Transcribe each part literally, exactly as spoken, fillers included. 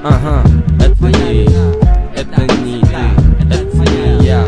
Ага, это не, это не ты, это не я.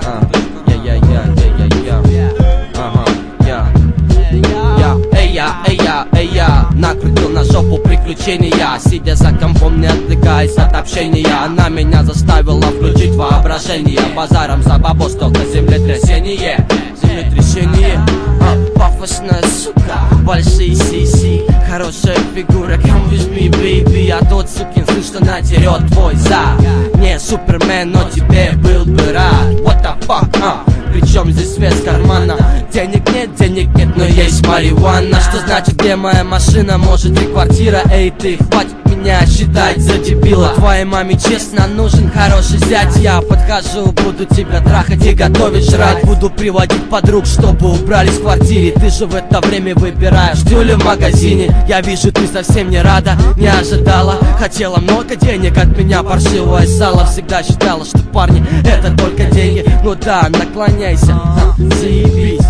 Эй я, эй я, накрутил на жопу приключения, сидя за компом, не отвлекаясь от общения. Она меня заставила включить воображение, базаром за бабос, только землетрясение. Землетрясение, а, пафосная сука, большие сиси, хорошая фигура, come with me, baby. А тот сукин сын, что натерет твой зад, не Супермен, но тебе был бы рад. What the fuck, а? Причем здесь свет с кармана? Денег нет, денег нет, но есть марихуана. Что значит, где моя машина, может и квартира? Эй ты, хватит меня считать за дебила. Твоей маме честно нужен хороший зять. Я подхожу, буду тебя трахать и готовить жрать. Буду приводить подруг, чтобы убрались в квартире. Ты же в это время выбираешь тюлю в магазине. Я вижу, ты совсем не рада, не ожидала. Хотела много денег, от меня паршивое сало. Всегда считала, что парни это только деньги. Ну да, наклоняйся, заебись.